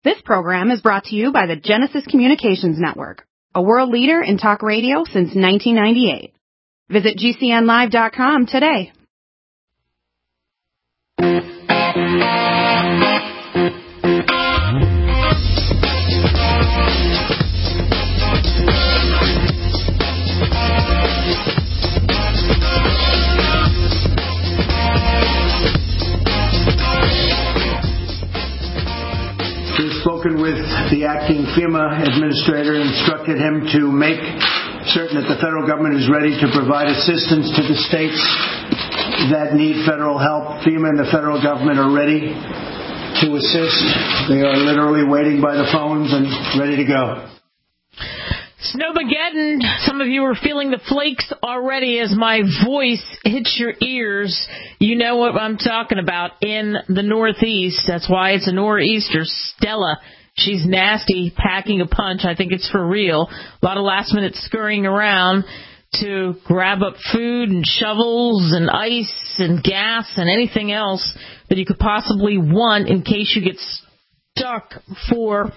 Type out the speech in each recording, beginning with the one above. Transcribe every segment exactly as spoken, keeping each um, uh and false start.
This program is brought to you by the Genesis Communications Network, a world leader in talk radio since nineteen ninety-eight. Visit G C N live dot com today. Spoken with the acting FEMA administrator and instructed him to make certain that the federal government is ready to provide assistance to the states that need federal help. FEMA and the federal government are ready to assist. They are literally waiting by the phones and ready to go. Snowmageddon. Some of you are feeling the flakes already as my voice hits your ears. You know what I'm talking about in the Northeast. That's why it's a nor'easter. Stella, she's nasty, packing a punch. I think it's for real. A lot of last-minute scurrying around to grab up food and shovels and ice and gas and anything else that you could possibly want in case you get stuck for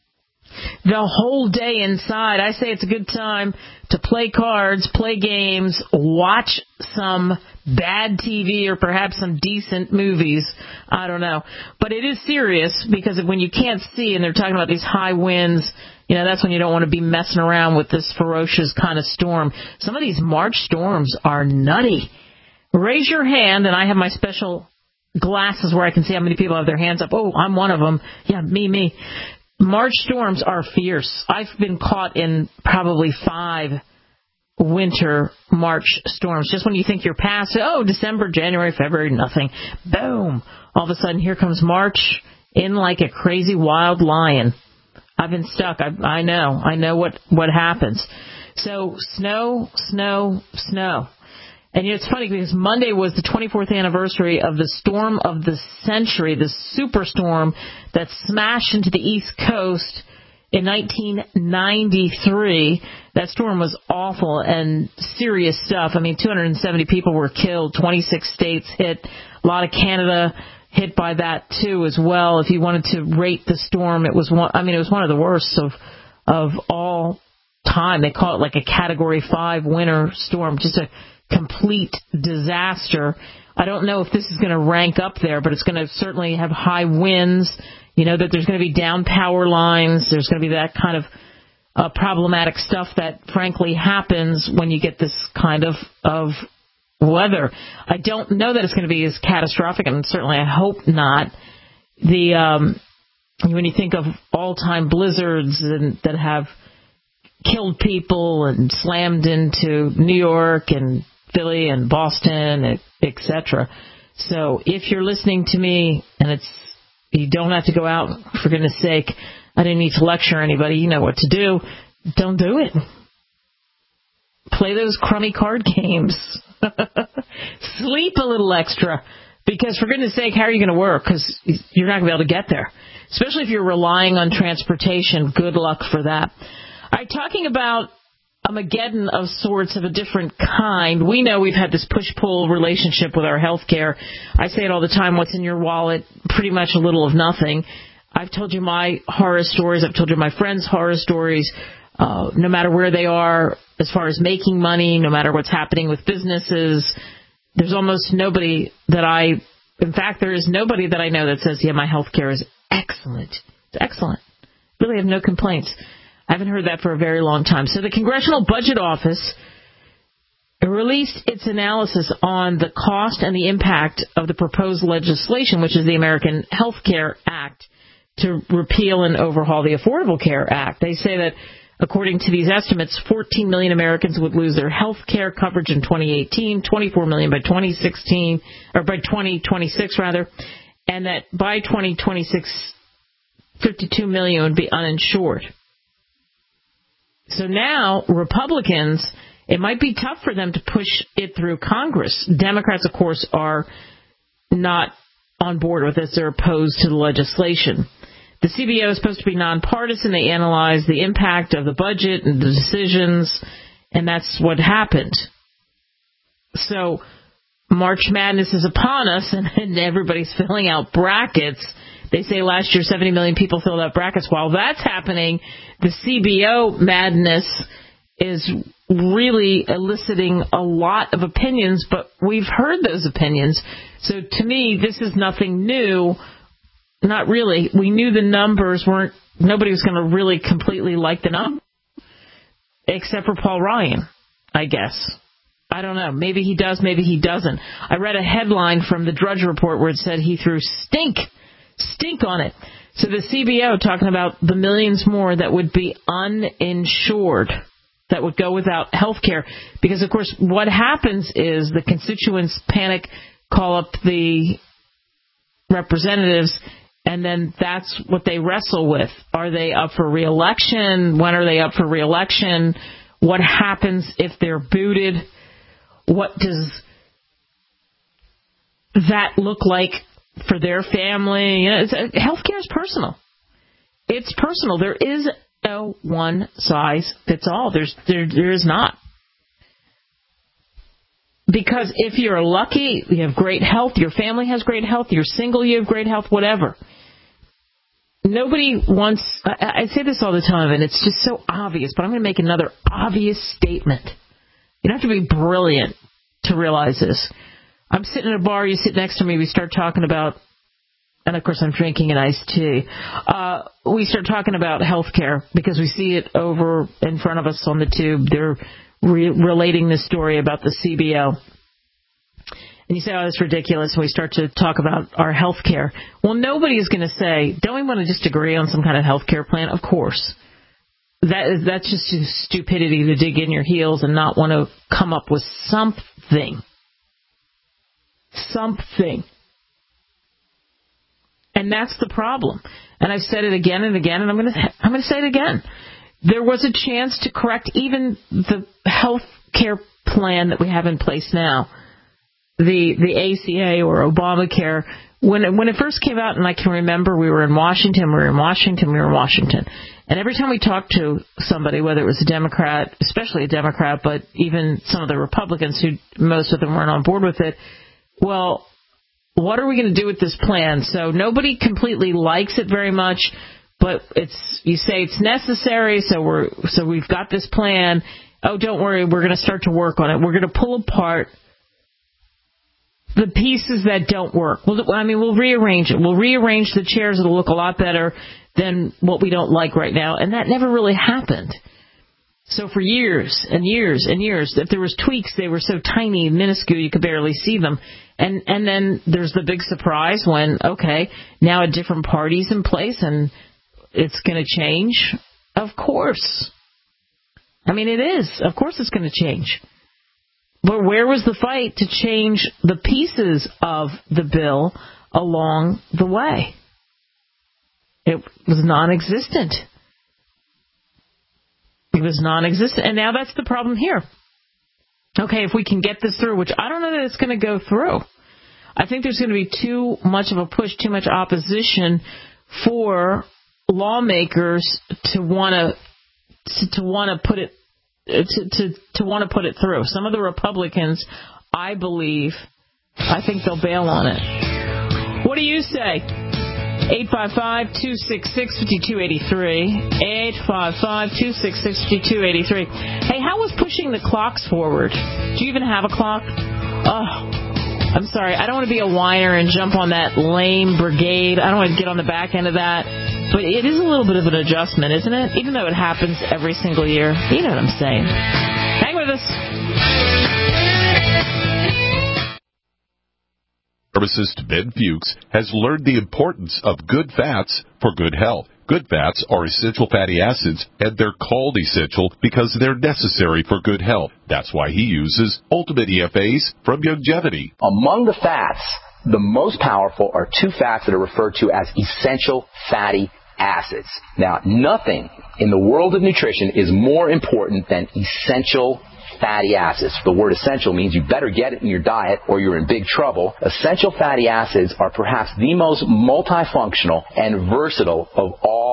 the whole day inside. I say it's a good time to play cards, play games, watch some bad T V or perhaps some decent movies. I don't know. But it is serious because when you can't see and they're talking about these high winds, you know, that's when you don't want to be messing around with this ferocious kind of storm. Some of these March storms are nutty. Raise your hand, and I have my special glasses where I can see how many people have their hands up. Oh, I'm one of them. Yeah, me, me. March storms are fierce. I've been caught in probably five winter March storms. Just when you think you're past, oh, December, January, February, nothing. Boom. All of a sudden, here comes March in like a crazy wild lion. I've been stuck. I, I know. I know what, what happens. So snow, snow, snow. And you know, it's funny because Monday was the twenty-fourth anniversary of the storm of the century, the superstorm that smashed into the East Coast in nineteen ninety-three. That storm was awful and serious stuff. I mean, two hundred seventy people were killed, twenty-six states hit, a lot of Canada hit by that too as well. If you wanted to rate the storm, it was one, I mean, it was one of the worst of of all time. They call it like a Category five winter storm, just a complete disaster. I don't know if this is going to rank up there, but it's going to certainly have high winds. You know that there's going to be down power lines. There's going to be that kind of uh, problematic stuff that, frankly, happens when you get this kind of, of weather. I don't know that it's going to be as catastrophic, and certainly I hope not. The um, when you think of all-time blizzards and, that have killed people and slammed into New York and Philly and Boston, et cetera. So if you're listening to me and it's you don't have to go out, for goodness sake, I didn't need to lecture anybody. You know what to do. Don't do it. Play those crummy card games. Sleep a little extra. Because for goodness sake, how are you going to work? Because you're not going to be able to get there. Especially if you're relying on transportation. Good luck for that. All right, talking about a Mageddon of sorts of a different kind. We know we've had this push-pull relationship with our health care. I say it all the time, what's in your wallet? Pretty much a little of nothing. I've told you my horror stories. I've told you my friends' horror stories. Uh, no matter where they are, as far as making money, no matter what's happening with businesses, there's almost nobody that I, in fact, there is nobody that I know that says, yeah, my health care is excellent. It's excellent. Really have no complaints. I haven't heard that for a very long time. So the Congressional Budget Office released its analysis on the cost and the impact of the proposed legislation, which is the American Health Care Act, to repeal and overhaul the Affordable Care Act. They say that, according to these estimates, fourteen million Americans would lose their health care coverage in twenty eighteen, twenty-four million by twenty sixteen, or by twenty twenty-six rather, and that by twenty twenty-six, fifty-two million would be uninsured. So now, Republicans, it might be tough for them to push it through Congress. Democrats, of course, are not on board with this. They're opposed to the legislation. The C B O is supposed to be nonpartisan. They analyze the impact of the budget and the decisions, and that's what happened. So March Madness is upon us, and, and everybody's filling out brackets They say last year seventy million people filled out brackets. While that's happening, the C B O madness is really eliciting a lot of opinions, but we've heard those opinions. So to me, this is nothing new. Not really. We knew the numbers weren't, nobody was going to really completely like the number, except for Paul Ryan, I guess. I don't know. Maybe he does, maybe he doesn't. I read a headline from the Drudge Report where it said he threw stink, stink on it. So the C B O talking about the millions more that would be uninsured, that would go without health care. Because, of course, what happens is the constituents panic, call up the representatives, and then that's what they wrestle with. Are they up for re-election? When are they up for re-election? What happens if they're booted? What does that look like for their family? You know, it's, healthcare is personal. It's personal. There is no one size fits all. There's there there is not. Because if you're lucky, you have great health, your family has great health, you're single, you have great health, whatever. Nobody wants, I, I say this all the time, and it's just so obvious, but I'm going to make another obvious statement. You don't have to be brilliant to realize this. I'm sitting in a bar, you sit next to me, we start talking about, and of course I'm drinking an iced tea, uh, we start talking about health care because we see it over in front of us on the tube. They're re- relating this story about the C B O. And you say, oh, that's ridiculous, and we start to talk about our health care. Well, nobody is going to say, don't we want to just agree on some kind of health care plan? Of course. That is, that's just stupidity to dig in your heels and not want to come up with something. Something. And that's the problem. And I've said it again and again, and I'm going to I'm going to say it again. There was a chance to correct even the health care plan that we have in place now, the the A C A or Obamacare. When it, when it first came out, and I can remember we were in Washington, we were in Washington, we were in Washington. And every time we talked to somebody, whether it was a Democrat, especially a Democrat, but even some of the Republicans who most of them weren't on board with it, well, what are we going to do with this plan? So nobody completely likes it very much, but it's you say it's necessary, so we're so we've got this plan. Oh, don't worry, we're going to start to work on it. We're going to pull apart the pieces that don't work. We'll, I mean, we'll rearrange it. We'll rearrange the chairs. It'll look a lot better than what we don't like right now. And that never really happened. So for years and years and years, if there was tweaks, they were so tiny, minuscule, you could barely see them. And and then there's the big surprise when, okay, now a different party's in place and it's going to change. Of course. I mean, it is. Of course it's going to change. But where was the fight to change the pieces of the bill along the way? It was non-existent. It was non-existent. And now that's the problem here. Okay, if we can get this through, which I don't know that it's going to go through. I think there's going to be too much of a push, too much opposition for lawmakers to want to to want to put it to to, to want to put it through. Some of the Republicans, I believe, I think they'll bail on it. What do you say? eight five five, two six six, five two eight three. eight five five, two six six, five two eight three. Hey, how was pushing the clocks forward? Do you even have a clock? Oh, I'm sorry. I don't want to be a whiner and jump on that lame brigade. I don't want to get on the back end of that. But it is a little bit of an adjustment, isn't it? Even though it happens every single year. You know what I'm saying. Hang with us. Pharmacist Ben Fuchs has learned the importance of good fats for good health. Good fats are essential fatty acids, and they're called essential because they're necessary for good health. That's why he uses Ultimate E F As from Youngevity. Among the fats, the most powerful are two fats that are referred to as essential fatty acids. Now, nothing in the world of nutrition is more important than essential fatty acids. The word essential means you better get it in your diet or you're in big trouble. Essential fatty acids are perhaps the most multifunctional and versatile of all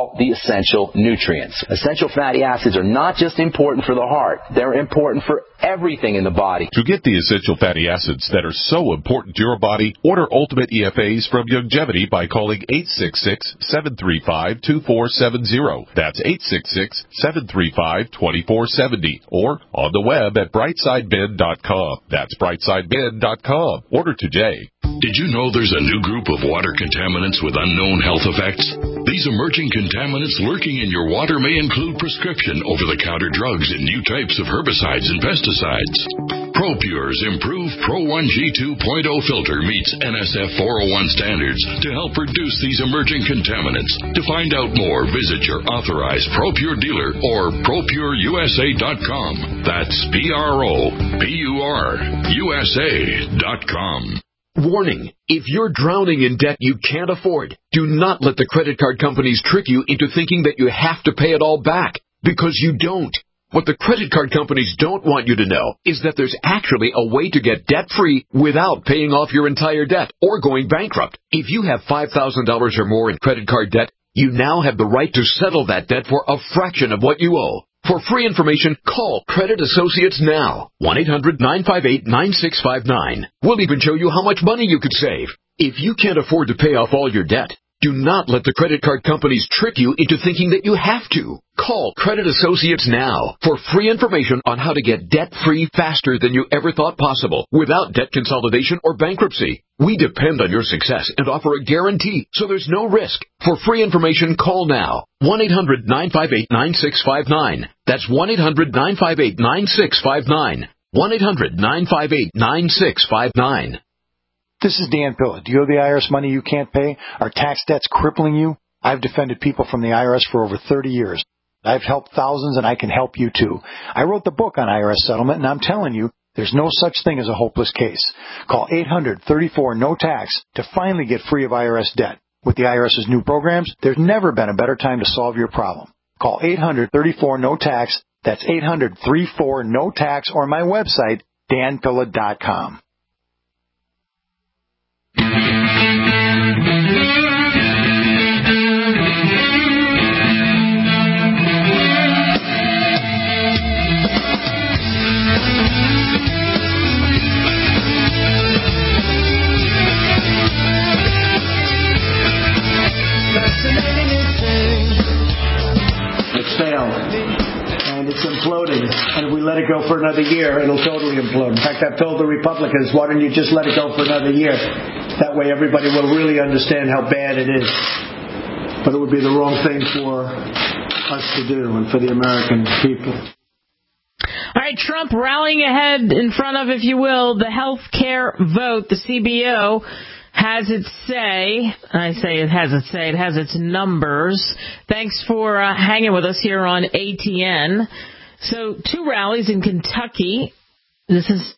all the essential nutrients. Essential fatty acids are not just important for the heart. They're important for everything in the body. To get the essential fatty acids that are so important to your body, order Ultimate E F As from Youngevity by calling eight six six, seven three five, two four seven zero. That's eight six six, seven three five, two four seven zero. Or on the web at brightside ben dot com. That's brightside ben dot com. Order today. Did you know there's a new group of water contaminants with unknown health effects? These emerging contaminants lurking in your water may include prescription over-the-counter drugs and new types of herbicides and pesticides. ProPure's improved Pro one G two point oh filter meets N S F four oh one standards to help reduce these emerging contaminants. To find out more, visit your authorized ProPure dealer or pro pure U S A dot com. That's P R O P U R U S A dot com. Warning, if you're drowning in debt you can't afford, do not let the credit card companies trick you into thinking that you have to pay it all back, because you don't. What the credit card companies don't want you to know is that there's actually a way to get debt-free without paying off your entire debt or going bankrupt. If you have five thousand dollars or more in credit card debt, you now have the right to settle that debt for a fraction of what you owe. For free information, call Credit Associates now. one eight hundred, nine five eight, nine six five nine. We'll even show you how much money you could save. If you can't afford to pay off all your debt, do not let the credit card companies trick you into thinking that you have to. Call Credit Associates now for free information on how to get debt-free faster than you ever thought possible without debt consolidation or bankruptcy. We depend on your success and offer a guarantee, so there's no risk. For free information, call now. one eight hundred, nine five eight, nine six five nine. That's one eight hundred, nine five eight, nine six five nine. one eight hundred, nine five eight, nine six five nine. This is Dan Pilla. Do you owe the I R S money you can't pay? Are tax debts crippling you? I've defended people from the I R S for over thirty years. I've helped thousands, and I can help you too. I wrote the book on I R S settlement, and I'm telling you, there's no such thing as a hopeless case. Call eight hundred, thirty-four, no tax to finally get free of I R S debt. With the IRS's new programs, there's never been a better time to solve your problem. Call eight hundred, thirty-four, no tax. That's eight hundred, thirty-four, no tax, or my website, dan pilla dot com. It's failed. And it's imploding. And if we let it go for another year, it'll totally implode. In fact, I've told the Republicans, why don't you just let it go for another year? That way everybody will really understand how bad it is. But it would be the wrong thing for us to do and for the American people. All right, Trump rallying ahead in front of, if you will, the health care vote. The C B O has its say. I say it has its say. It has its numbers. Thanks for uh, hanging with us here on A T N. So two rallies in Kentucky. This is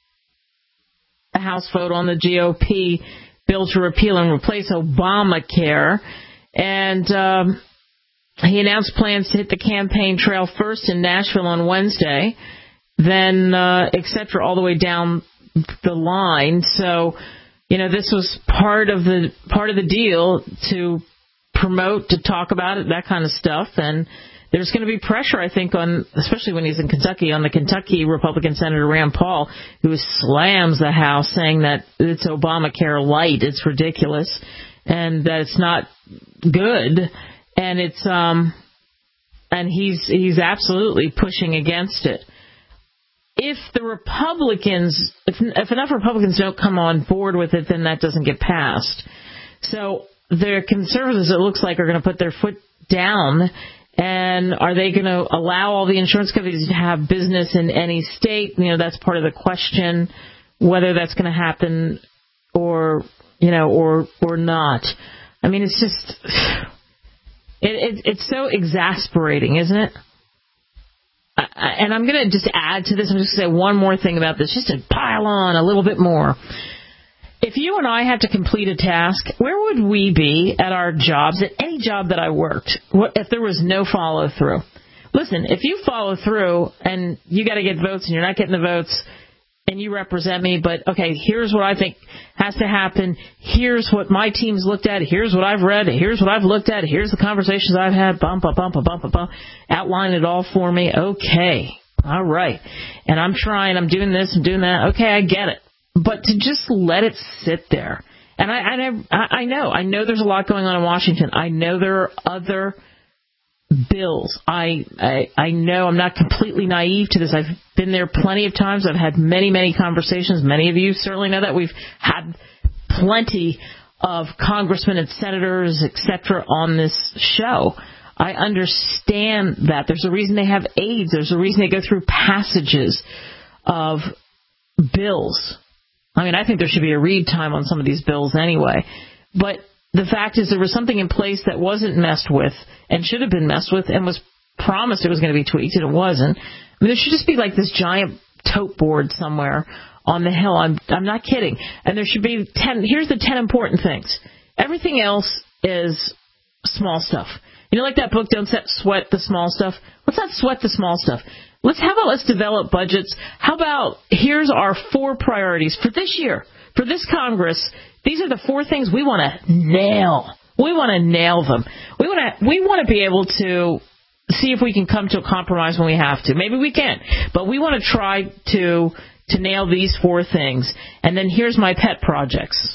a House vote on the G O P bill to repeal and replace Obamacare. And um, he announced plans to hit the campaign trail first in Nashville on Wednesday, then uh, et cetera, all the way down the line. So, you know, this was part of the part of the deal to promote, to talk about it, that kind of stuff. And there's going to be pressure, I think, on, especially when he's in Kentucky, on the Kentucky Republican Senator Rand Paul, who slams the House, saying that it's Obamacare light, it's ridiculous, and that it's not good. And it's um, and he's he's absolutely pushing against it. If the Republicans, if, if enough Republicans don't come on board with it, then that doesn't get passed. So the conservatives, it looks like, are going to put their foot down. And are they going to allow all the insurance companies to have business in any state? You know, that's part of the question, whether that's going to happen or, you know, or or not. I mean, it's just, it, it, it's so exasperating, isn't it? I, and I'm going to just add to this, I'm just going to say one more thing about this, just to pile on a little bit more. If you and I had to complete a task, where would we be at our jobs, at any job that I worked, if there was no follow-through? Listen, if you follow through and you got to get votes and you're not getting the votes and you represent me, but okay, here's what I think has to happen. Here's what my team's looked at. Here's what I've read. Here's what I've looked at. Here's the conversations I've had. Bump, bump, bump, bump, bump, bump. Outline it all for me. Okay. All right. And I'm trying. I'm doing this. I'm doing that. Okay, I get it. But to just let it sit there. And I, I, I know. I know there's a lot going on in Washington. I know there are other bills. I, I I know I'm not completely naive to this. I've been there plenty of times. I've had many, many conversations. Many of you certainly know that. We've had plenty of congressmen and senators, et cetera, on this show. I understand that. There's a reason they have aides. There's a reason they go through passages of bills. I mean, I think there should be a read time on some of these bills anyway. But the fact is there was something in place that wasn't messed with and should have been messed with and was promised it was going to be tweaked, and it wasn't. I mean, there should just be like this giant tote board somewhere on the Hill. I'm I'm not kidding. And there should be ten. Here's the ten important things. Everything else is small stuff. You know, like that book, Don't Sweat the Small Stuff? Let's not sweat the small stuff. Let's, how about let's develop budgets? How about here's our four priorities for this year, for this Congress. These are the four things we want to nail. We want to nail them. We want to we want to be able to see if we can come to a compromise when we have to. Maybe we can't, but we want to try to to nail these four things. And then here's my pet projects.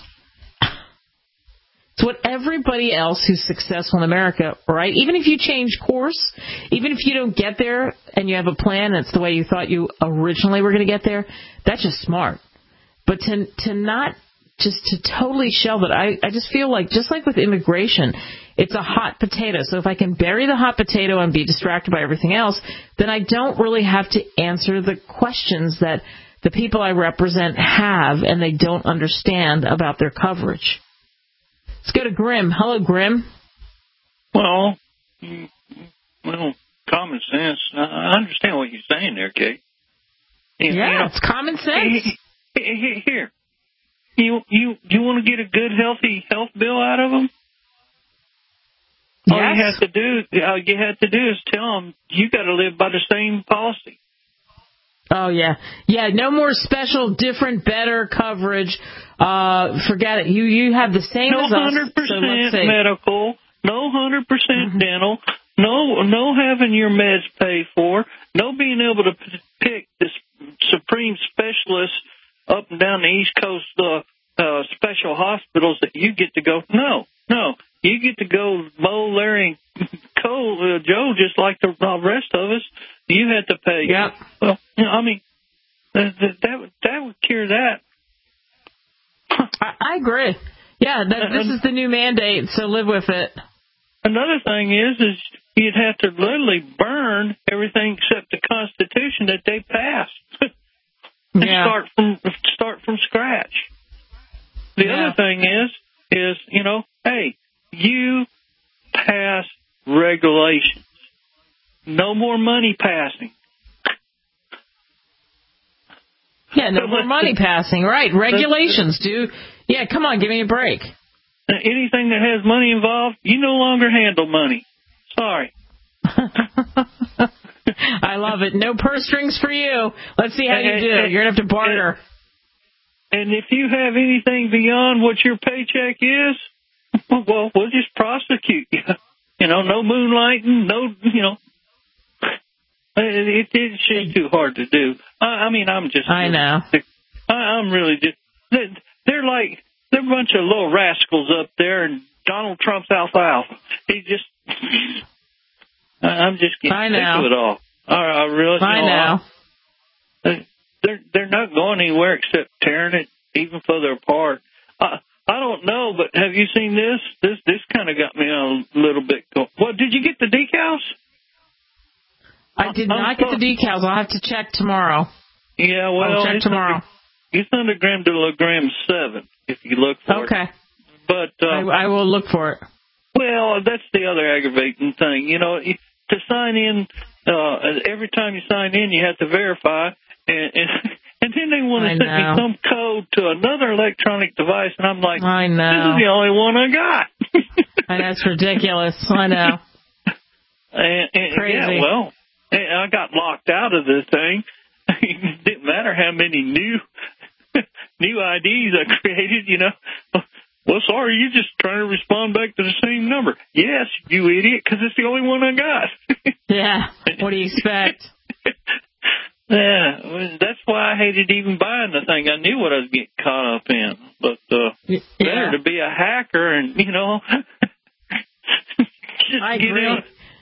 It's what everybody else who's successful in America, right? Even if you change course, even if you don't get there and you have a plan and it's the way you thought you originally were going to get there, that's just smart. But to to not just to totally shelve it, I, I just feel like, just like with immigration, it's a hot potato. So if I can bury the hot potato and be distracted by everything else, then I don't really have to answer the questions that the people I represent have and they don't understand about their coverage. Let's go to Grim. Hello, Grim. Well, well, common sense. I understand what you're saying there, Kate. Yeah, you know, it's common sense. Here, you you you want to get a good, healthy health bill out of them? All yes. you have to do, all you have to do is tell them you got to live by the same policy. Oh, yeah. Yeah, no more special, different, better coverage. Uh, forget it. You you have the same no as us. No one hundred percent so medical, no one hundred percent mm-hmm. dental, no no having your meds paid for, no being able to p- pick this supreme specialist up and down the East Coast uh, uh, special hospitals that you get to go. No, no. You get to go Bo, Larry, Cole, uh, Joe, just like the rest of us. You had to pay. Yep. Well, you know, I mean, that that would, that would cure that. I, I agree. Yeah, that, this is the new mandate, so live with it. Another thing is, is you'd have to literally burn everything except the Constitution that they passed. and yeah. Start from start from scratch. The yeah. other thing is, is you know, hey, you pass regulations. No more money passing. Yeah, no more money passing. Right. Regulations, dude. Yeah, come on, give me a break. Anything that has money involved, you no longer handle money. Sorry. I love it. No purse strings for you. Let's see how you do. You're going to have to barter. And if you have anything beyond what your paycheck is, well, we'll just prosecute you. You know, no moonlighting, no, you know. It, it, it's too hard to do. I, I mean, I'm just. I know. I, I'm really just. They're, they're like they're a bunch of little rascals up there, and Donald Trump's alfalfa. He just. I'm just getting I sick know. of it all. I, I really. I you know. know. I, they're they're not going anywhere except tearing it even further apart. I I don't know, but have you seen this? This this kind of got me a little bit. Going. What did you get the decals? I did not get the decals. I'll have to check tomorrow. Yeah, well, I'll check it's tomorrow. Under, it's under Gram de la Gram seven, if you look for okay. it. Okay. But uh, I, I will look for it. Well, that's the other aggravating thing. You know, to sign in, uh, every time you sign in, you have to verify, and and, and then they want to I send know. me some code to another electronic device, and I'm like, I know. This is the only one I got. And that's ridiculous. I know. And, and, Crazy. Yeah, well. I got locked out of this thing, it didn't matter how many new new I Ds I created, you know. Well, sorry, you're just trying to respond back to the same number. Yes, you idiot, because it's the only one I got. Yeah, what do you expect? Yeah, that's why I hated even buying the thing. I knew what I was getting caught up in. But uh, yeah. better to be a hacker and, you know, just I get agree. out.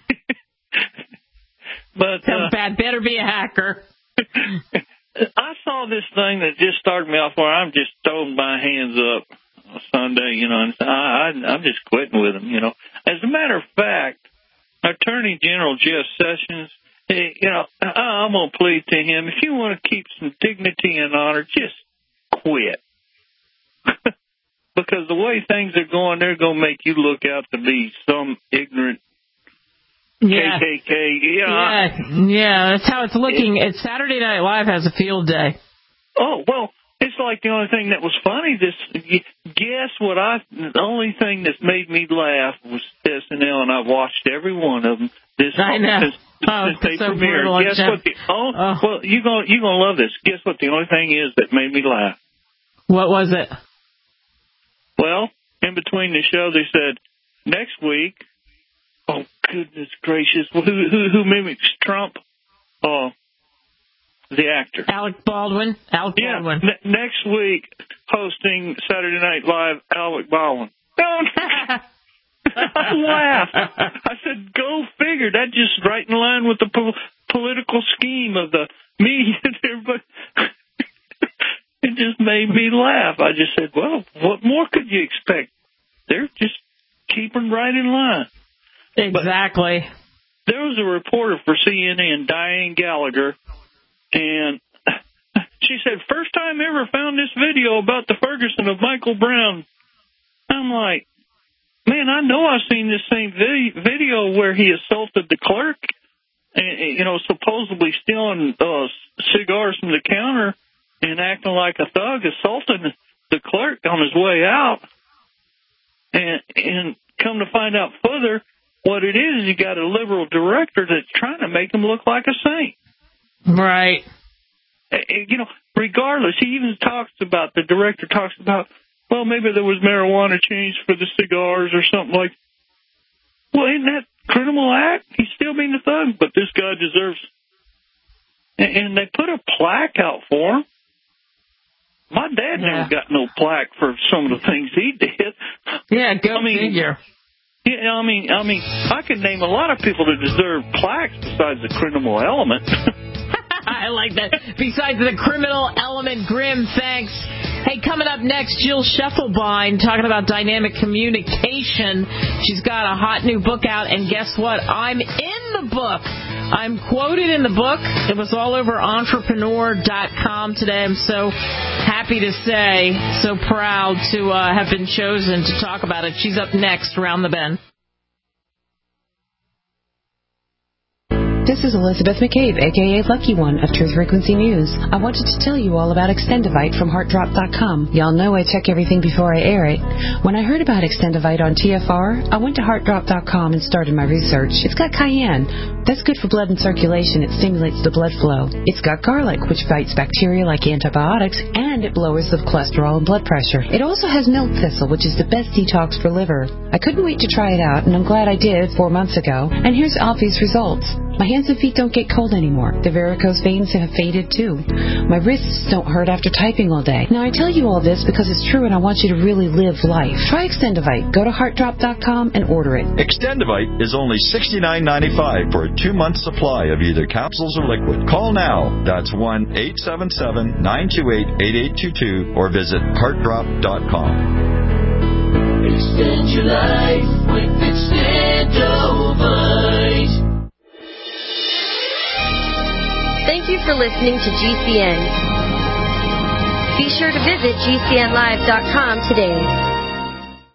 But so uh, bad, better be a hacker. I saw this thing that just started me off where I'm just throwing my hands up on Sunday, you know, and I, I, I'm just quitting with them, you know. As a matter of fact, Attorney General Jeff Sessions, you know, I'm going to plead to him, if you want to keep some dignity and honor, just quit. Because the way things are going, they're going to make you look out to be some ignorant yeah. K K K. You know, yeah, yeah, that's how it's looking. It, it's Saturday Night Live has a field day. Oh, well, it's like the only thing that was funny, this, guess what I, the only thing that's made me laugh was S N L, and I've watched every one of them. This I know. Since, oh, since they so premiered. Guess what? The, oh, oh. Well, you're going you're gonna love this. Guess what the only thing is that made me laugh? What was it? Well, in between the show, they said, next week, oh, goodness gracious, who who, who mimics Trump? Oh, the actor. Alec Baldwin. Alec yeah, Baldwin. N- next week, hosting Saturday Night Live, Alec Baldwin. I laughed. I said, go figure. That's just right in line with the po- political scheme of the media and everybody. It just made me laugh. I just said, well, what more could you expect? They're just keeping right in line. Exactly. But there was a reporter for C N N, Diane Gallagher, and she said, first time ever found this video about the Ferguson of Michael Brown. I'm like, man, I know I've seen this same video where he assaulted the clerk, and, you know, supposedly stealing uh, cigars from the counter and acting like a thug, assaulting the clerk on his way out. And, and come to find out further, what it is, is you got a liberal director that's trying to make him look like a saint. Right. You know, regardless, he even talks about, the director talks about, well, maybe there was marijuana changed for the cigars or something like that. Well, isn't that a criminal act? He's still being a thug, but this guy deserves. And, and they put a plaque out for him. My dad yeah. never got no plaque for some of the things he did. Yeah, go I mean, figure. Yeah, I mean, I mean, I could name a lot of people that deserve plaques besides the criminal element. I like that. Besides the criminal element, Grim, thanks. Hey, coming up next, Jill Scheffelbein talking about dynamic communication. She's got a hot new book out, and guess what? I'm in the book. I'm quoted in the book. It was all over entrepreneur dot com today. I'm so happy to say, so proud to uh, have been chosen to talk about it. She's up next, Round the Bend. This is Elizabeth McCabe, a k a. Lucky One of Truth Frequency News. I wanted to tell you all about Extendivite from heart drop dot com. Y'all know I check everything before I air it. When I heard about Extendivite on T F R, I went to heart drop dot com and started my research. It's got cayenne. That's good for blood and circulation. It stimulates the blood flow. It's got garlic, which fights bacteria like antibiotics, and it lowers the cholesterol and blood pressure. It also has milk thistle, which is the best detox for liver. I couldn't wait to try it out, and I'm glad I did four months ago. And here's obvious results. My hands and feet don't get cold anymore. The varicose veins have faded too. My wrists don't hurt after typing all day. Now I tell you all this because it's true and I want you to really live life. Try Extendivite. Go to heart drop dot com and order it. Extendivite is only sixty-nine ninety-five for a two-month supply of either capsules or liquid. Call now. That's one eight seven seven, nine two eight, eight eight two two or visit heart drop dot com. Extend your life with Extendivite. Thank you for listening to G C N. Be sure to visit G C N live dot com today.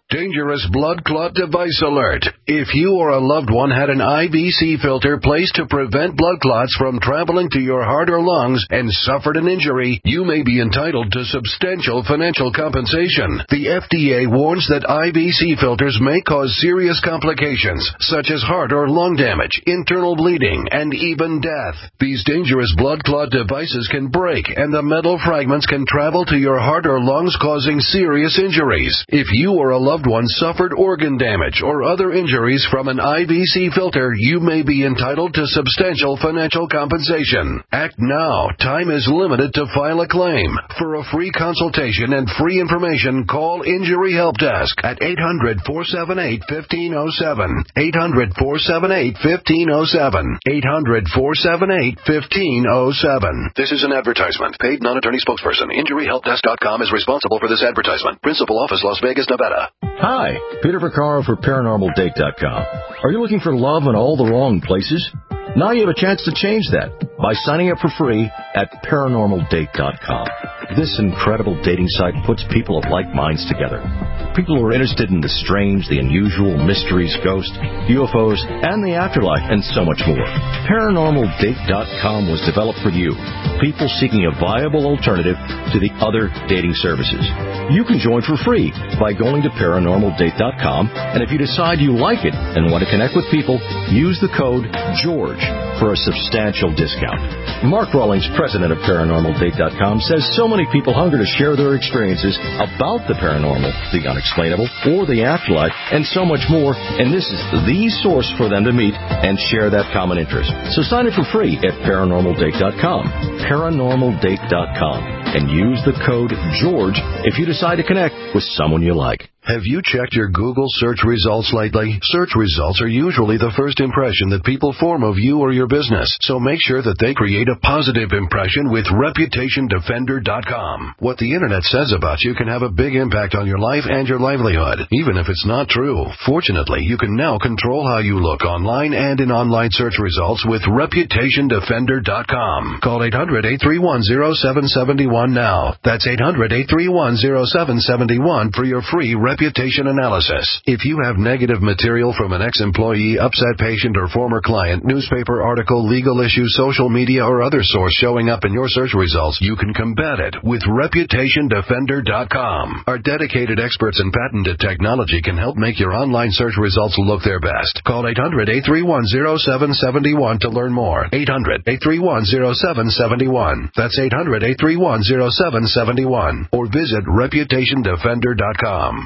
Dangerous blood clot device alert. If you or a loved one had an I V C filter placed to prevent blood clots from traveling to your heart or lungs and suffered an injury, you may be entitled to substantial financial compensation. The F D A warns that I V C filters may cause serious complications, such as heart or lung damage, internal bleeding, and even death. These dangerous blood clot devices can break, and the metal fragments can travel to your heart or lungs, causing serious injuries. If you or a loved one suffered organ damage or other injuries from an I V C filter, you may be entitled to substantial financial compensation. Act now. Time is limited to file a claim. For a free consultation and free information, call Injury Help Desk at eight hundred, four seven eight, one five zero seven. eight hundred, four seven eight, one five zero seven. eight hundred, four seven eight, one five zero seven. This is an advertisement. Paid non-attorney spokesperson. Injury Help Desk dot com is responsible for this advertisement. Principal office, Las Vegas, Nevada. Hi, Peter Vaccaro for Paranormal Date dot com. Are you looking for love in all the wrong places? Now you have a chance to change that by signing up for free at Paranormal Date dot com. This incredible dating site puts people of like minds together. People who are interested in the strange, the unusual, mysteries, ghosts, U F Os, and the afterlife, and so much more. Paranormal Date dot com was developed for you, people seeking a viable alternative to the other dating services. You can join for free by going to Paranormal Date dot com, and if you decide you like it and want to connect with people, use the code GEORGE for a substantial discount. Mark Rawlings, president of Paranormal Date dot com, says so many people hunger to share their experiences about the paranormal, the unexplainable, or the afterlife, and so much more, and this is the source for them to meet and share that common interest. So sign up for free at Paranormal Date dot com, Paranormal Date dot com, and use the code GEORGE if you decide to connect with someone you like. Have you checked your Google search results lately? Search results are usually the first impression that people form of you or your business, so make sure that they create a positive impression with Reputation Defender dot com. What the Internet says about you can have a big impact on your life and your livelihood, even if it's not true. Fortunately, you can now control how you look online and in online search results with Reputation Defender dot com. Call eight hundred, eight three one, zero seven seven one now. That's eight hundred, eight three one, zero seven seven one for your free reputation analysis. If you have negative material from an ex-employee, upset patient, or former client, newspaper article, legal issue, social media, or other source showing up in your search results, you can combat it with Reputation Defender dot com. Our dedicated experts in patented technology can help make your online search results look their best. Call eight hundred, eight three one, zero seven seven one to learn more. eight hundred, eight three one, zero seven seven one. That's eight hundred, eight three one, zero seven seven one. Or visit Reputation Defender dot com.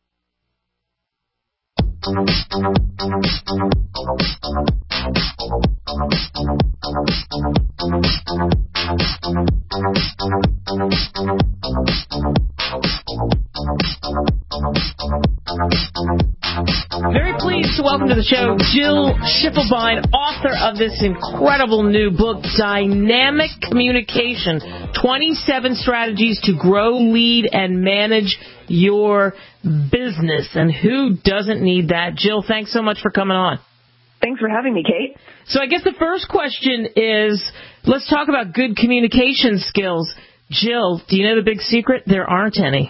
Very pleased to welcome to the show Jill Schiffelbein, author of this incredible new book, Dynamic Communication, twenty-seven Strategies to Grow, Lead, and Manage Your Business. And who doesn't need that? Jill, thanks so much for coming on. Thanks for having me, Kate. So I guess the first question is, let's talk about good communication skills. Jill, do you know the big secret? There aren't any.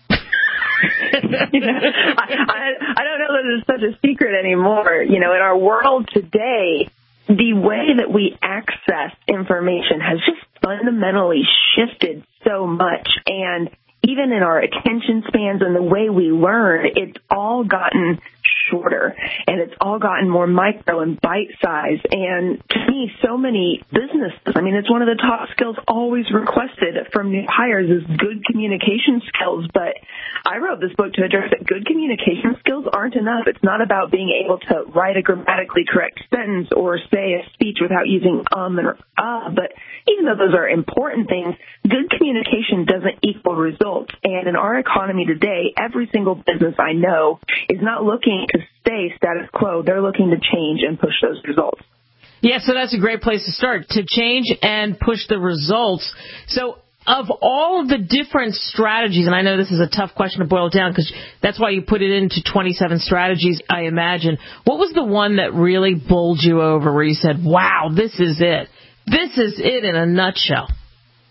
I, I, I don't know that it's such a secret anymore. You know, in our world today, the way that we access information has just fundamentally shifted so much. And even in our attention spans and the way we learn, it's all gotten shorter and it's all gotten more micro and bite-sized. And to me, so many businesses, I mean, it's one of the top skills always requested from new hires is good communication skills. But I wrote this book to address that good communication skills aren't enough. It's not about being able to write a grammatically correct sentence or say a speech without using um and uh. But even though those are important things, good communication doesn't equal results. And in our economy today, every single business I know is not looking to stay status quo. They're looking to change and push those results. Yeah, so that's a great place to start, to change and push the results. So of all of the different strategies, and I know this is a tough question to boil down because that's why you put it into twenty-seven strategies, I imagine. What was the one that really bowled you over where you said, wow, this is it? This is it in a nutshell.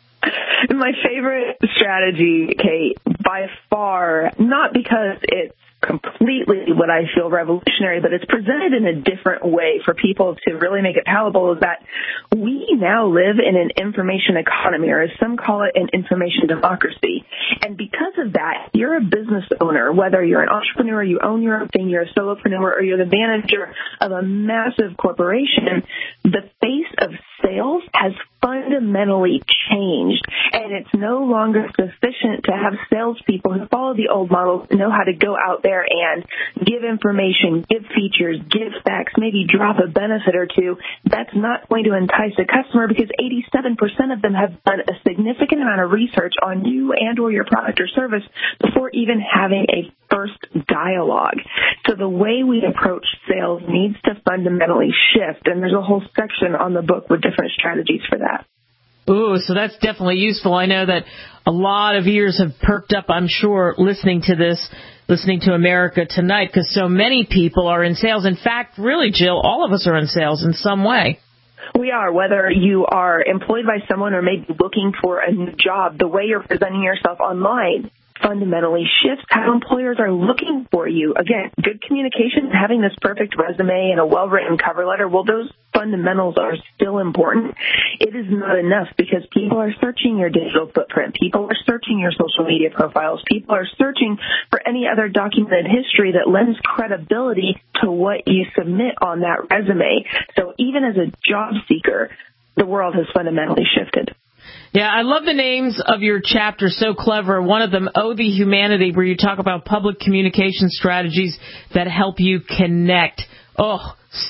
My favorite strategy, Kate, by far, not because it's completely what I feel revolutionary, but it's presented in a different way for people to really make it palatable, is that we now live in an information economy, or as some call it, an information democracy. And because of that, you're a business owner, whether you're an entrepreneur, you own your own thing, you're a solopreneur, or you're the manager of a massive corporation, the face of sales has fundamentally changed. And it's no longer sufficient to have salespeople who follow the old models and know how to go out there and give information, give features, give facts, maybe drop a benefit or two. That's not going to entice a customer, because eighty-seven percent of them have done a significant amount of research on you and or your product or service before even having a first dialogue. So the way we approach sales needs to fundamentally shift, and there's a whole section on the book with different strategies for that. Ooh, so that's definitely useful. I know that a lot of ears have perked up, I'm sure, listening to this, listening to America Tonight, because so many people are in sales. In fact, really, Jill, all of us are in sales in some way. We are, whether you are employed by someone or maybe looking for a new job, the way you're presenting yourself online fundamentally shifts how employers are looking for you. Again, good communication, having this perfect resume and a well-written cover letter, well, those fundamentals are still important. It is not enough, because people are searching your digital footprint. People are searching your social media profiles. People are searching for any other documented history that lends credibility to what you submit on that resume. So even as a job seeker, the world has fundamentally shifted. Yeah, I love the names of your chapters, so clever. One of them, Oh, the Humanity, where you talk about public communication strategies that help you connect. Oh,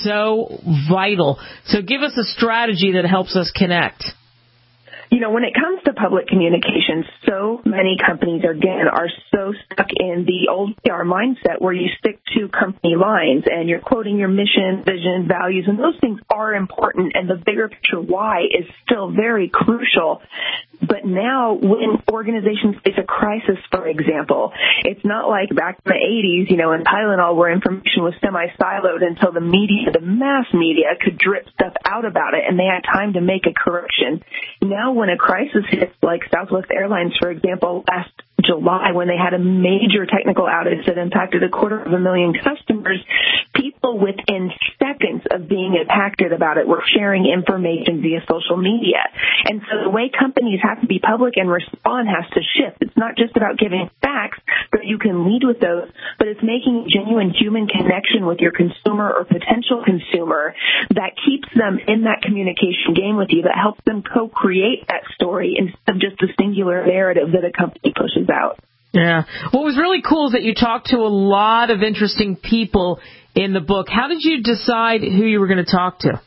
so vital. So give us a strategy that helps us connect. You know, when it comes to public communications, so many companies, again, are so stuck in the old P R mindset where you stick to company lines and you're quoting your mission, vision, values, and those things are important, and the bigger picture why is still very crucial. But now when organizations face a crisis, for example, it's not like back in the eighties, you know, in Tylenol, where information was semi-siloed until the media, the mass media, could drip stuff out about it, and they had time to make a correction. Now when a crisis hits, like Southwest Airlines, for example, last July, when they had a major technical outage that impacted a quarter of a million customers, people within seconds of being impacted about it were sharing information via social media. And so the way companies have to be public and respond has to shift. It's not just about giving facts, but you can lead with those, but it's making genuine human connection with your consumer or potential consumer that keeps them in that communication game with you, that helps them co-create that story instead of just a singular narrative that a company pushes out. Yeah. What was really cool is that you talked to a lot of interesting people in the book. How did you decide who you were going to talk to?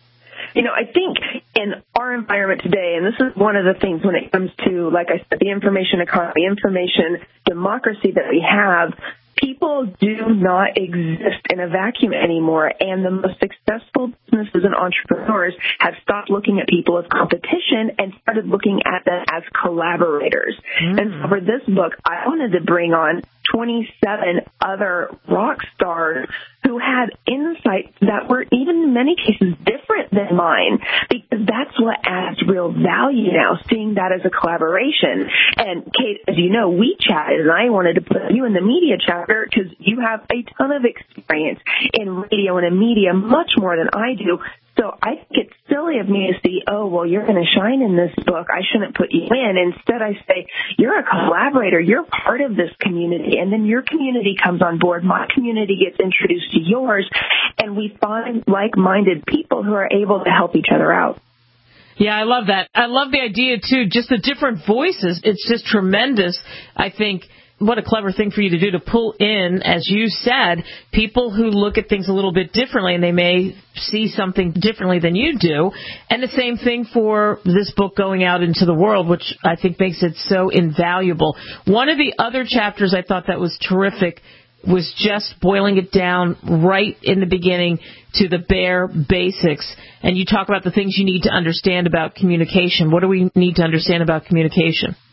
You know, I think in our environment today, and this is one of the things when it comes to, like I said, the information economy, information democracy that we have, people do not exist in a vacuum anymore, and the most successful businesses and entrepreneurs have stopped looking at people as competition and started looking at them as collaborators. Mm. And so for this book, I wanted to bring on twenty-seven other rock stars who had insights that were even in many cases different than mine, because that's what adds real value now, seeing that as a collaboration. And Kate, as you know, we chatted, and I wanted to put you in the media chapter because you have a ton of experience in radio and in media, much more than I do. So I think it's silly of me to see, oh, well, you're going to shine in this book, I shouldn't put you in. Instead, I say, you're a collaborator. You're part of this community. And then your community comes on board. My community gets introduced to yours. And we find like-minded people who are able to help each other out. Yeah, I love that. I love the idea, too, just the different voices. It's just tremendous, I think. What a clever thing for you to do, to pull in, as you said, people who look at things a little bit differently, and they may see something differently than you do. And the same thing for this book going out into the world, which I think makes it so invaluable. One of the other chapters I thought that was terrific was just boiling it down right in the beginning to the bare basics. And you talk about the things you need to understand about communication. What do we need to understand about communication?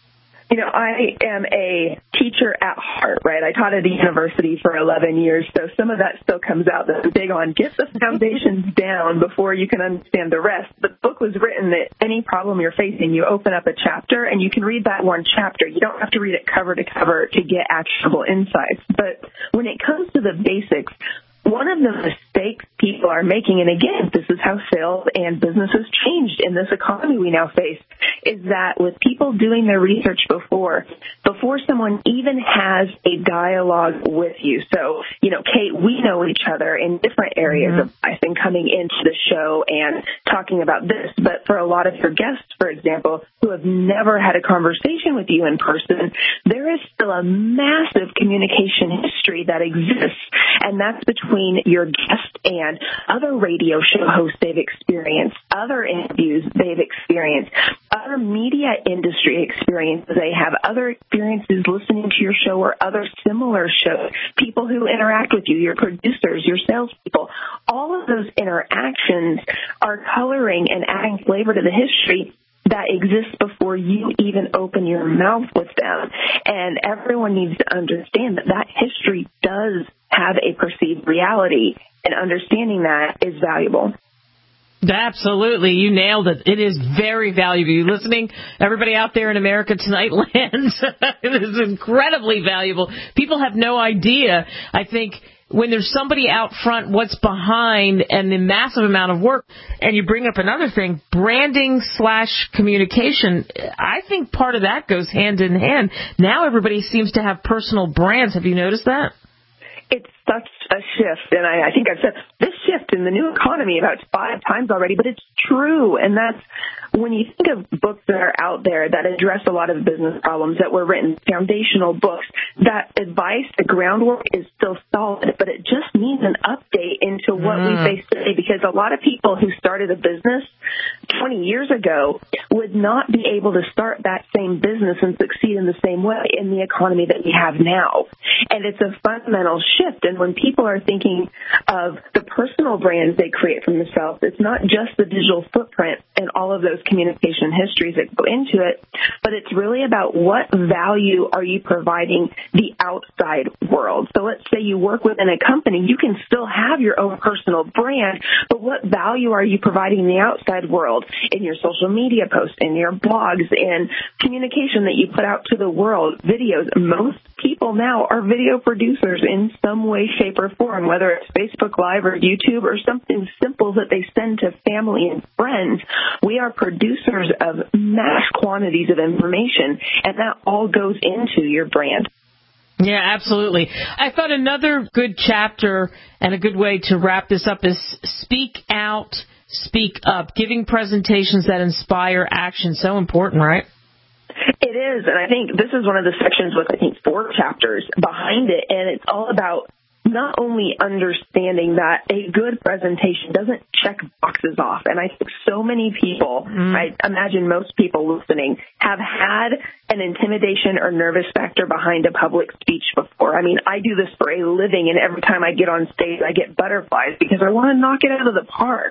You know, I am a teacher at heart, right? I taught at a university for eleven years, so some of that still comes out that I'm big on get the foundations down before you can understand the rest. The book was written that any problem you're facing, you open up a chapter and you can read that one chapter. You don't have to read it cover to cover to get actionable insights. But when it comes to the basics, one of the mistakes people are making, and again, this is how sales and businesses changed in this economy we now face, is that with people doing their research before, before someone even has a dialogue with you. So, you know, Kate, we know each other in different areas mm-hmm. of life and coming into the show and talking about this. But for a lot of your guests, for example, who have never had a conversation with you in person, there is still a massive communication history that exists, and that's between your guest and other radio show hosts they've experienced, other interviews they've experienced, other media industry experiences they have, other experiences listening to your show or other similar shows, people who interact with you, your producers, your salespeople. All of those interactions are coloring and adding flavor to the history that exists before you even open your mouth with them. And everyone needs to understand that that history does have a perceived reality, and understanding that is valuable. Absolutely. You nailed it. It is very valuable. You listening? Everybody out there in America Tonight land, it is incredibly valuable. People have no idea, I think, when there's somebody out front, what's behind and the massive amount of work. And you bring up another thing, branding slash communication. I think part of that goes hand in hand. Now everybody seems to have personal brands. Have you noticed that? It's such a shift, and I, I think I've said this shift in the new economy about five times already, but it's true, and that's when you think of books that are out there that address a lot of business problems that were written, foundational books, that advice, the groundwork is still solid, but it just needs an update into what mm. we face today, because a lot of people who started a business twenty years ago would not be able to start that same business and succeed in the same way in the economy that we have now. And it's a fundamental shift. And when people are thinking of the personal brands they create for themselves, it's not just the digital footprint and all of those communication histories that go into it, but it's really about what value are you providing the outside world. So let's say you work within a company, you can still have your own personal brand, but what value are you providing in the outside world, in your social media posts, in your blogs, in communication that you put out to the world, videos. Most people now are video producers in some way, shape, or form, whether it's Facebook Live or YouTube or something simple that they send to family and friends. We are producers of mass quantities of information, and that all goes into your brand. Yeah, absolutely. I thought another good chapter and a good way to wrap this up is speak out, speak up, giving presentations that inspire action. So important, right? It is, and I think this is one of the sections with, I think, four chapters behind it, and it's all about not only understanding that a good presentation doesn't check boxes off, and I think so many people, mm. I imagine most people listening, have had an intimidation or nervous factor behind a public speech before. I mean, I do this for a living, and every time I get on stage, I get butterflies because I want to knock it out of the park.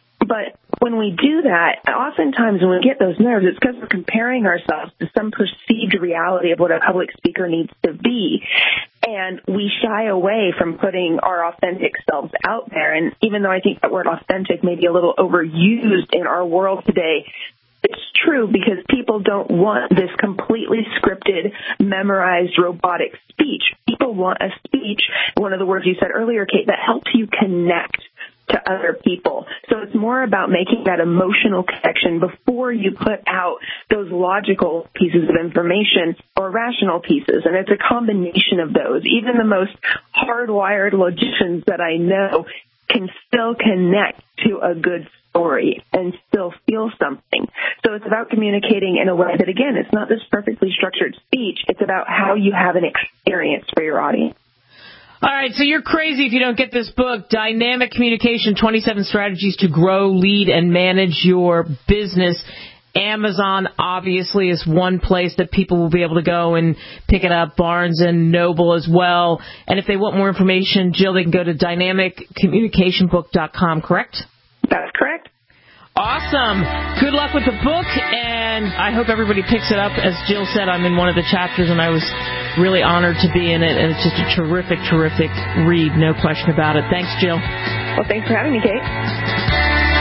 But when we do that, oftentimes when we get those nerves, it's because we're comparing ourselves to some perceived reality of what a public speaker needs to be. And we shy away from putting our authentic selves out there. And even though I think that word authentic may be a little overused in our world today, it's true because people don't want this completely scripted, memorized, robotic speech. People want a speech, one of the words you said earlier, Kate, that helps you connect to other people. So it's more about making that emotional connection before you put out those logical pieces of information or rational pieces. And it's a combination of those. Even the most hardwired logicians that I know can still connect to a good story and still feel something. So it's about communicating in a way that, again, it's not this perfectly structured speech. It's about how you have an experience for your audience. All right, so you're crazy if you don't get this book, Dynamic Communication, twenty-seven Strategies to Grow, Lead, and Manage Your Business. Amazon, obviously, is one place that people will be able to go and pick it up, Barnes and Noble as well. And if they want more information, Jill, they can go to dynamic communication book dot com, correct? That's correct. Awesome. Good luck with the book, and I hope everybody picks it up. As Jill said, I'm in one of the chapters, and I was really honored to be in it, and it's just a terrific, terrific read, no question about it. Thanks, Jill. Well, thanks for having me, Kate.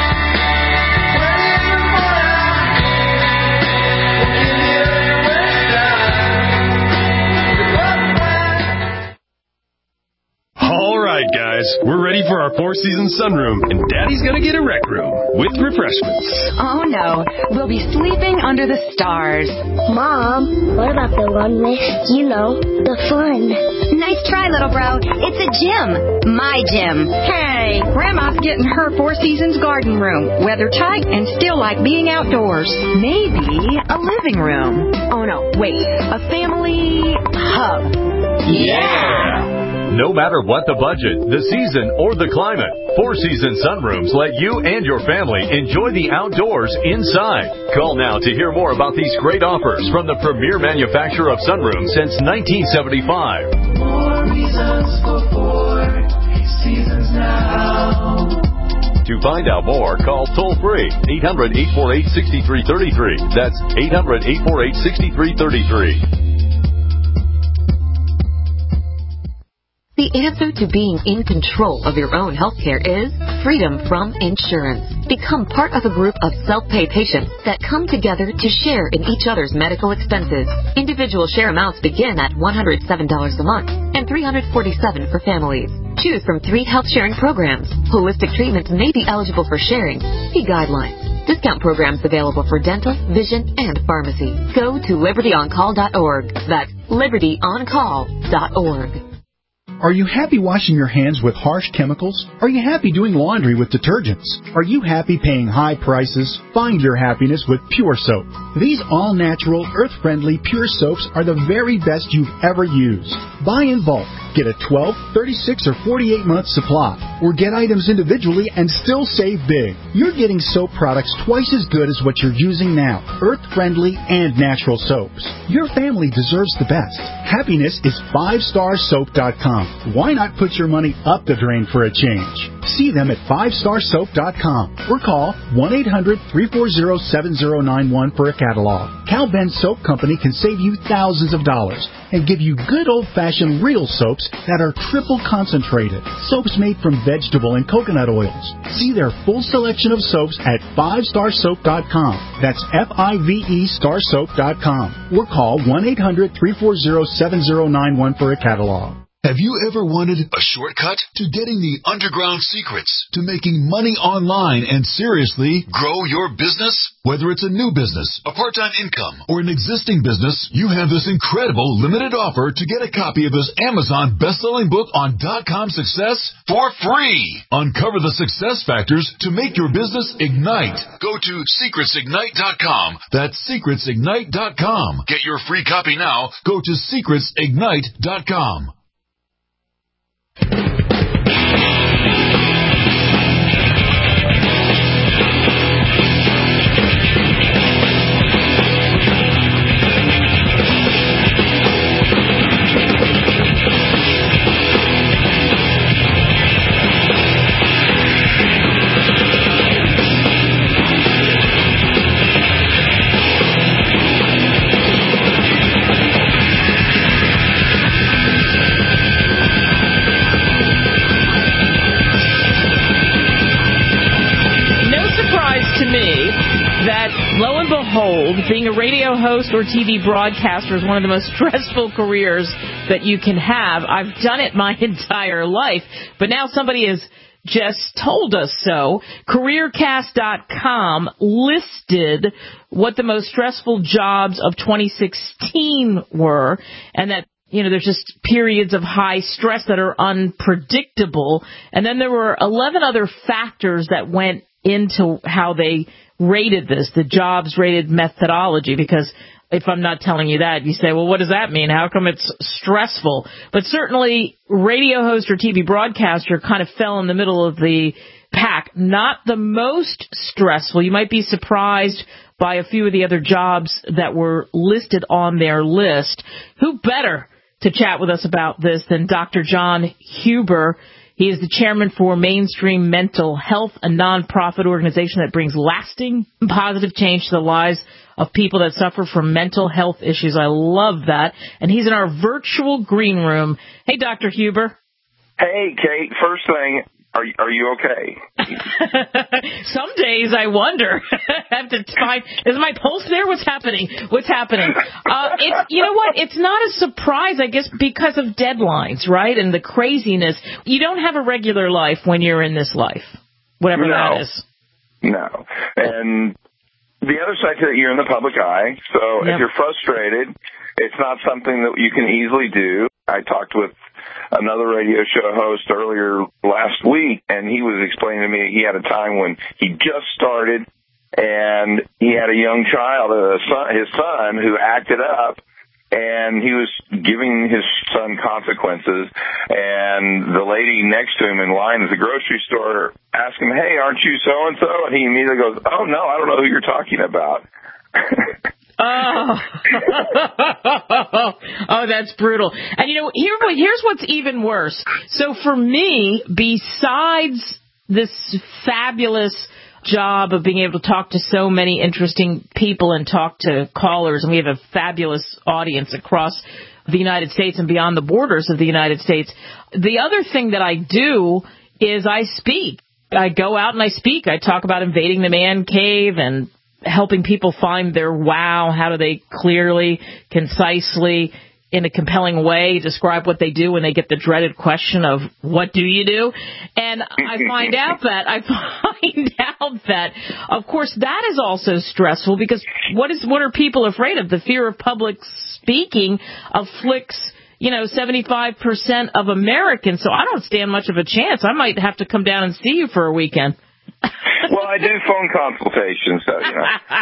All right, guys, we're ready for our Four Seasons sunroom, and Daddy's gonna get a rec room with refreshments. Oh, no. We'll be sleeping under the stars. Mom, what about the one with, you know, the fun? Nice try, little bro. It's a gym. My gym. Hey, Grandma's getting her Four Seasons garden room. Weather tight and still like being outdoors. Maybe a living room. Oh, no, wait. A family hub. Yeah! No matter what the budget, the season, or the climate, Four Seasons Sunrooms let you and your family enjoy the outdoors inside. Call now to hear more about these great offers from the premier manufacturer of sunrooms since nineteen seventy-five. More reasons for Four Seasons now. To find out more, call toll-free eight hundred, eight four eight, six three three three. That's eight hundred, eight four eight, six three three three. The answer to being in control of your own healthcare is freedom from insurance. Become part of a group of self-pay patients that come together to share in each other's medical expenses. Individual share amounts begin at one hundred seven dollars a month and three hundred forty-seven dollars for families. Choose from three health sharing programs. Holistic treatments may be eligible for sharing. See guidelines. Discount programs available for dental, vision, and pharmacy. Go to liberty on call dot org. That's liberty on call dot org. Are you happy washing your hands with harsh chemicals? Are you happy doing laundry with detergents? Are you happy paying high prices? Find your happiness with Pure Soap. These all-natural, earth-friendly Pure Soaps are the very best you've ever used. Buy in bulk. Get a twelve, thirty-six, or forty-eight month supply. Or get items individually and still save big. You're getting soap products twice as good as what you're using now. Earth-friendly and natural soaps. Your family deserves the best. Happiness is five star soap dot com. Why not put your money up the drain for a change? See them at five star soap dot com or call one eight hundred, three four zero, seven zero nine one for a catalog. Cal Ben Soap Company can save you thousands of dollars and give you good old-fashioned real soaps that are triple concentrated. Soaps made from vegetable and coconut oils. See their full selection of soaps at five star soap dot com. That's F I V E star soap dot com. Or call one eight hundred, three four zero, seven zero nine one for a catalog. Have you ever wanted a shortcut to getting the underground secrets to making money online and seriously grow your business? Whether it's a new business, a part-time income, or an existing business, you have this incredible limited offer to get a copy of this Amazon best-selling book on dot-com success for free. Uncover the success factors to make your business ignite. Go to secrets ignite dot com. That's secrets ignite dot com. Get your free copy now. Go to secrets ignite dot com. Lo and behold, being a radio host or T V broadcaster is one of the most stressful careers that you can have. I've done it my entire life, but now somebody has just told us so. career cast dot com listed what the most stressful jobs of twenty sixteen were, and that, you know, there's just periods of high stress that are unpredictable. And then there were eleven other factors that went into how they rated this, the jobs rated methodology, because if I'm not telling you that, you say, well, what does that mean? How come it's stressful? But certainly radio host or T V broadcaster kind of fell in the middle of the pack. Not the most stressful. You might be surprised by a few of the other jobs that were listed on their list. Who better to chat with us about this than Doctor John Huber? He is the chairman for Mainstream Mental Health, a nonprofit organization that brings lasting positive change to the lives of people that suffer from mental health issues. I love that. And he's in our virtual green room. Hey, Doctor Huber. Hey, Kate. First thing, are you, are you okay? Some days I wonder. I have to find, is my pulse there? What's happening? What's happening? Uh, it's, you know what? It's not a surprise, I guess, because of deadlines, right? And the craziness. You don't have a regular life when you're in this life, whatever no. that is. No. And the other side to it, you're in the public eye. So yep. if you're frustrated, it's not something that you can easily do. I talked with another radio show host earlier last week, and he was explaining to me he had a time when he just started, and he had a young child, a son, his son, who acted up, and he was giving his son consequences, and the lady next to him in line at the grocery store asked him, "Hey, aren't you so-and-so?" And he immediately goes, "Oh, no, I don't know who you're talking about." Oh. Oh, that's brutal. And, you know, here, here's what's even worse. So for me, besides this fabulous job of being able to talk to so many interesting people and talk to callers, and we have a fabulous audience across the United States and beyond the borders of the United States, the other thing that I do is I speak. I go out and I speak. I talk about invading the man cave and helping people find their wow. How do they clearly, concisely, in a compelling way describe what they do when they get the dreaded question of, what do you do? And I find out that, I find out that, of course, that is also stressful, because what is, what are people afraid of? The fear of public speaking afflicts, you know, seventy-five percent of Americans. So I don't stand much of a chance. I might have to come down and see you for a weekend. Well, I do phone consultations, so, you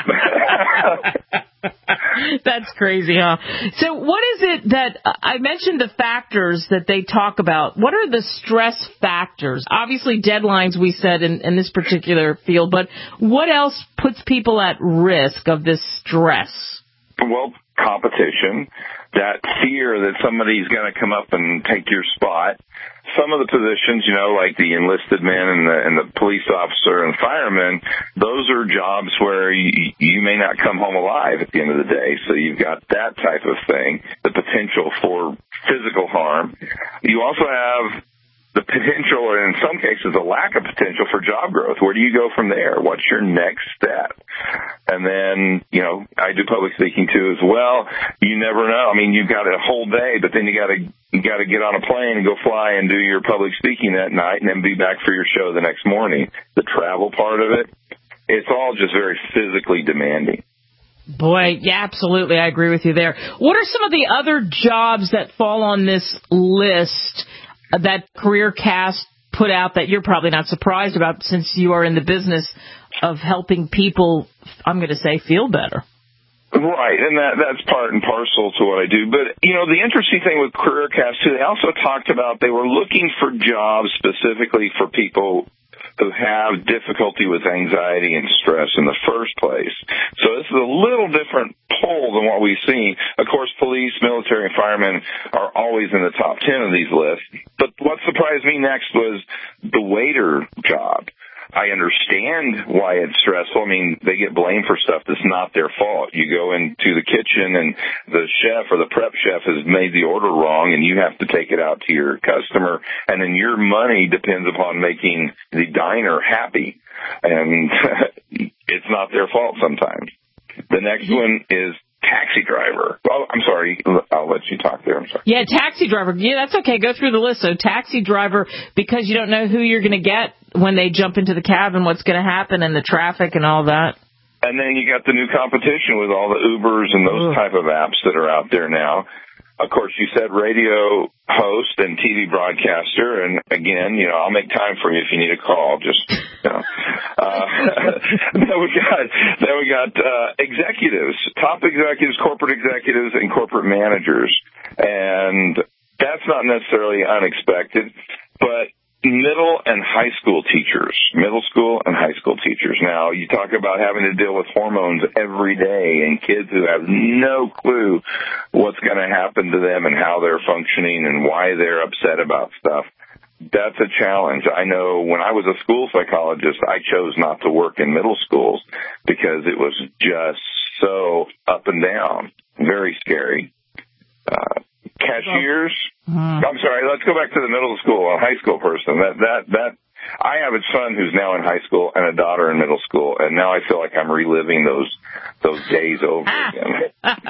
know. That's crazy, huh? So what is it that, uh, I mentioned the factors that they talk about. What are the stress factors? Obviously, deadlines, we said, in, in this particular field, but what else puts people at risk of this stress? Well, competition, that fear that somebody's going to come up and take your spot. Some of the positions, you know, like the enlisted men and the, and the police officer and firemen, those are jobs where you, you may not come home alive at the end of the day. So you've got that type of thing, the potential for physical harm. You also have the potential, or in some cases, a lack of potential for job growth. Where do you go from there? What's your next step? And then, you know, I do public speaking too as well. You never know. I mean, you've got a whole day, but then you got to you got to get on a plane and go fly and do your public speaking that night, and then be back for your show the next morning. The travel part of it, it's all just very physically demanding. Boy, yeah, absolutely. I agree with you there. What are some of the other jobs that fall on this list that CareerCast put out that you're probably not surprised about, since you are in the business of helping people, I'm going to say, feel better? Right, and that that's part and parcel to what I do. But, you know, the interesting thing with CareerCast, too, they also talked about they were looking for jobs specifically for people who have difficulty with anxiety and stress in the first place. So this is a little different poll than what we've seen. Of course, police, military, and firemen are always in the top ten of these lists. But what surprised me next was the waiter job. I understand why it's stressful. I mean, they get blamed for stuff that's not their fault. You go into the kitchen and the chef or the prep chef has made the order wrong, and you have to take it out to your customer, and then your money depends upon making the diner happy. And it's not their fault sometimes. The next one is taxi driver. Oh, I'm sorry. I'll let you talk there. I'm sorry. Yeah, taxi driver. Yeah, that's okay. Go through the list. So taxi driver, because you don't know who you're going to get when they jump into the cab and what's going to happen, and the traffic and all that. And then you got the new competition with all the Ubers and those Ugh. type of apps that are out there now. Of course, you said radio host and T V broadcaster, and again, you know, I'll make time for you if you need a call. Just, you know, uh, then we got then we got uh, executives, top executives, corporate executives, and corporate managers, and that's not necessarily unexpected, but middle and high school teachers, middle school and high school teachers. Now, you talk about having to deal with hormones every day and kids who have no clue what's going to happen to them and how they're functioning and why they're upset about stuff. that's a challenge. I know when I was a school psychologist, I chose not to work in middle schools because it was just so up and down, very scary. Uh, cashiers, mm. I'm sorry, let's go back to the middle school and high school person. That, that, that, I have a son who's now in high school and a daughter in middle school, and now I feel like I'm reliving those, those days over again.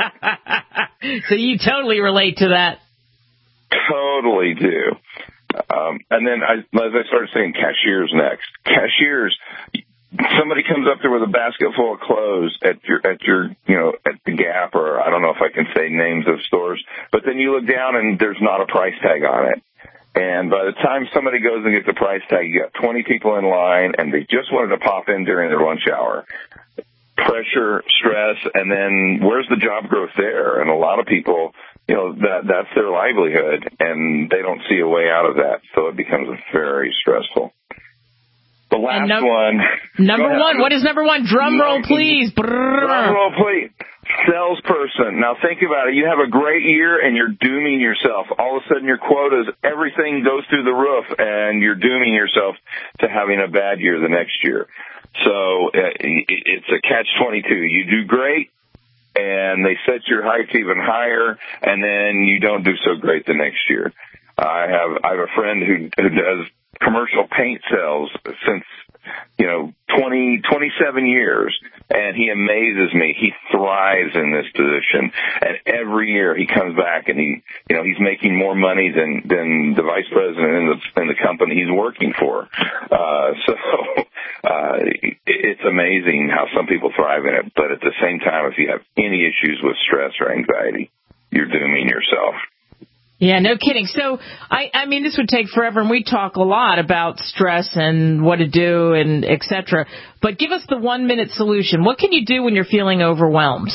So you totally relate to that. Totally do. Um, and then I, as I started saying, cashiers next. Cashiers, somebody comes up there with a basket full of clothes at your, at your, you know, at the Gap, or I don't know if I can say names of stores, but then you look down and there's not a price tag on it. And by the time somebody goes and gets a price tag, you got twenty people in line and they just wanted to pop in during their lunch hour. Pressure, stress, and then where's the job growth there? And a lot of people, you know, that that's their livelihood, and they don't see a way out of that, so it becomes very stressful. The last num- one. Number one. What is number one? Drum roll, please. Drum roll, please. Salesperson. Now think about it. You have a great year, and you're dooming yourself. All of a sudden, your quotas, everything goes through the roof, and you're dooming yourself to having a bad year the next year. So uh, it's a catch twenty-two. You do great, and they set your heights even higher, and then you don't do so great the next year. I have I have a friend who, who does commercial paint sales since, you know, twenty, twenty-seven years, and he amazes me. He thrives in this position, and every year he comes back and he, you know, he's making more money than, than the vice president in the, in the company he's working for. Uh, so, uh, it's amazing how some people thrive in it, but at the same time, if you have any issues with stress or anxiety, you're dooming yourself. Yeah, no kidding. So, I, I mean, this would take forever, and we talk a lot about stress and what to do and et cetera. But give us the one-minute solution. What can you do when you're feeling overwhelmed?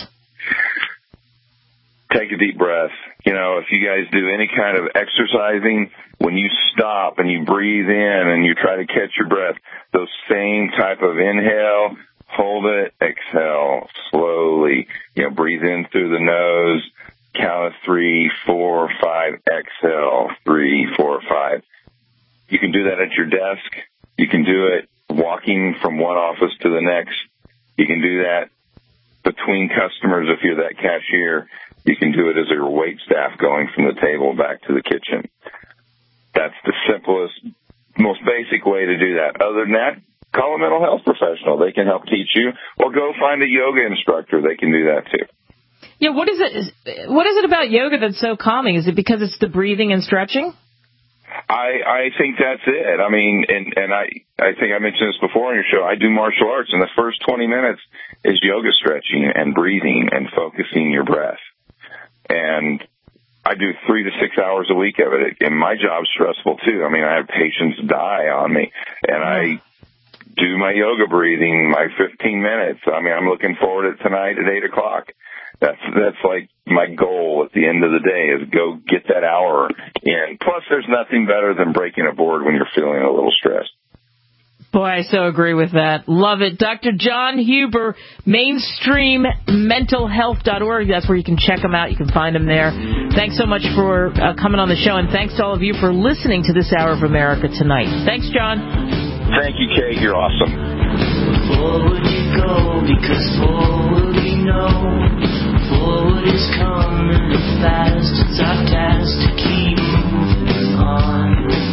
Take a deep breath. You know, if you guys do any kind of exercising, when you stop and you breathe in and you try to catch your breath, those same type of inhale, hold it, exhale slowly. You know, breathe in through the nose. Count of three, four, five, exhale, three, four, five. You can do that at your desk. You can do it walking from one office to the next. You can do that between customers if you're that cashier. You can do it as your wait staff going from the table back to the kitchen. That's the simplest, most basic way to do that. Other than that, call a mental health professional. They can help teach you. Or go find a yoga instructor. They can do that too. Yeah, what is it? What is it about yoga that's so calming? Is it because it's the breathing and stretching? I I think that's it. I mean, and and I I think I mentioned this before on your show. I do martial arts, and the first twenty minutes is yoga stretching and breathing and focusing your breath. And I do three to six hours a week of it, and my job's stressful too. I mean, I have patients die on me, and I do my yoga breathing, my fifteen minutes. I mean, I'm looking forward to tonight at eight o'clock. That's that's like my goal at the end of the day is go get that hour in. Plus, there's nothing better than breaking a board when you're feeling a little stressed. Boy, I so agree with that. Love it. Doctor John Huber, mainstream mental health dot org. That's where you can check him out. You can find him there. Thanks so much for uh, coming on the show, and thanks to all of you for listening to this Hour of America tonight. Thanks, John. Thank you, Kate. You're awesome. Forward you go, because forward we know. Forward is coming fast. It's our task to keep moving on.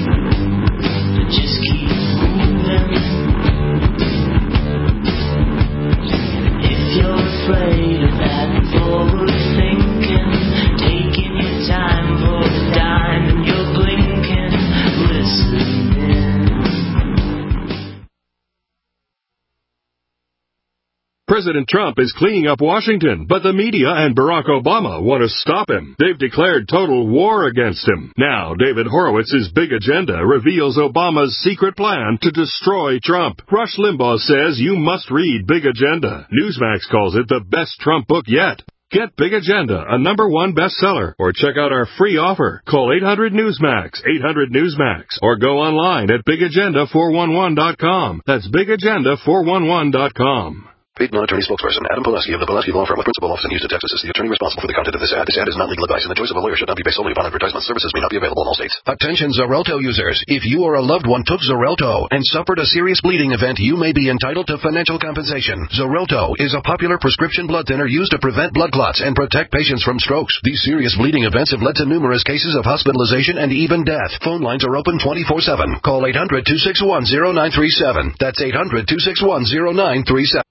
But just keep moving. If you're afraid of that forward thinking, taking your time for the dime and you're blinking, listen. President Trump is cleaning up Washington, but the media and Barack Obama want to stop him. They've declared total war against him. Now, David Horowitz's Big Agenda reveals Obama's secret plan to destroy Trump. Rush Limbaugh says you must read Big Agenda. Newsmax calls it the best Trump book yet. Get Big Agenda, a number one bestseller, or check out our free offer. Call eight hundred Newsmax, eight hundred Newsmax, or go online at big agenda four one one dot com. That's big agenda four one one dot com. Paid non-attorney spokesperson Adam Pulaski of the Pulaski Law Firm with principal office in Houston, Texas is the attorney responsible for the content of this ad. This ad is not legal advice, and the choice of a lawyer should not be based solely upon advertisement. Services may not be available in all states. Attention Xarelto users. If you or a loved one took Xarelto and suffered a serious bleeding event, you may be entitled to financial compensation. Xarelto is a popular prescription blood thinner used to prevent blood clots and protect patients from strokes. These serious bleeding events have led to numerous cases of hospitalization and even death. Phone lines are open twenty-four seven. Call eight hundred, two six one, zero nine three seven. That's eight hundred, two six one, zero nine three seven.